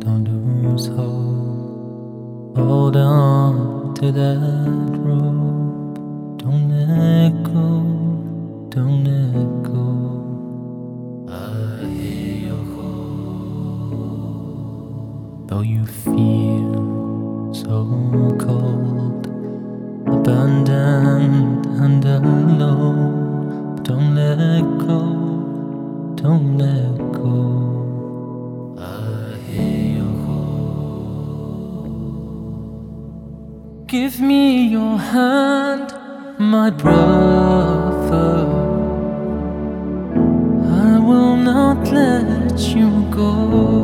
don't lose hope. Hold on to that rope. Don't let go, don't let go. I hear your hope. Though you feel so cold, abandoned and alone, don't let go, don't let go. I hear your hope. Give me your hand, my brother. I will not let you go.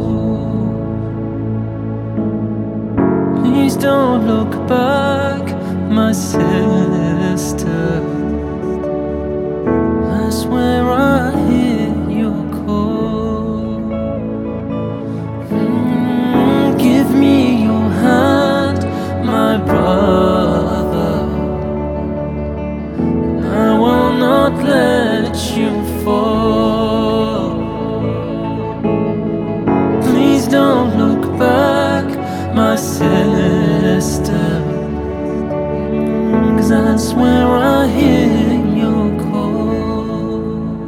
Please don't look back, my sister. I swear I hear your call. Give me your hand, my brother. I will not let you fall. Please don't look back, my sister, 'cause I swear I hear your call.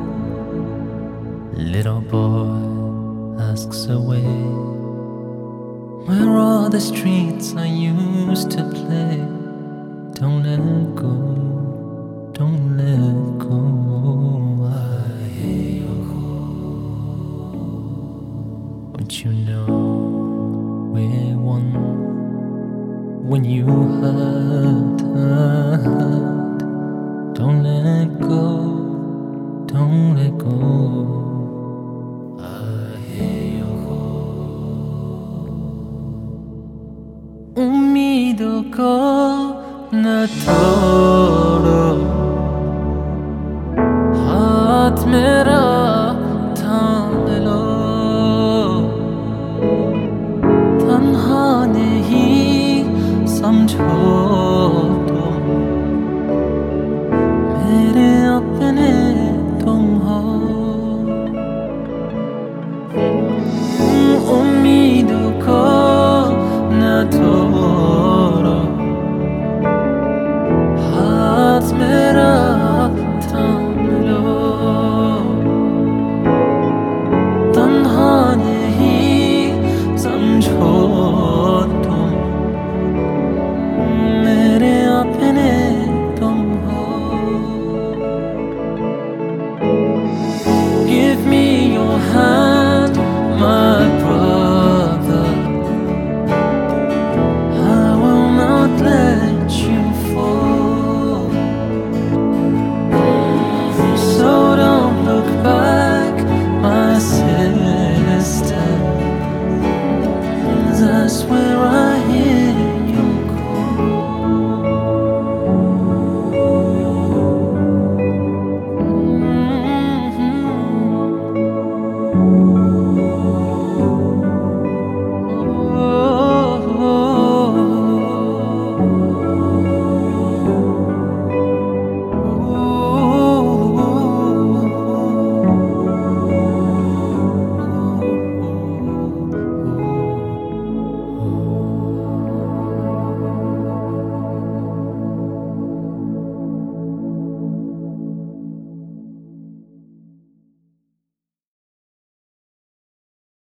Little boy asks away, where are the streets I used to play? Don't let go, don't let go. I hear your call. Don't you know we're one? When you hurt, don't let go, don't let go. I hear your hope. Umido ko na toro, haat mera थाम लो, तन्हा नहीं समझो तुम, मेरे अपने तुम हो। उम्मीदों को न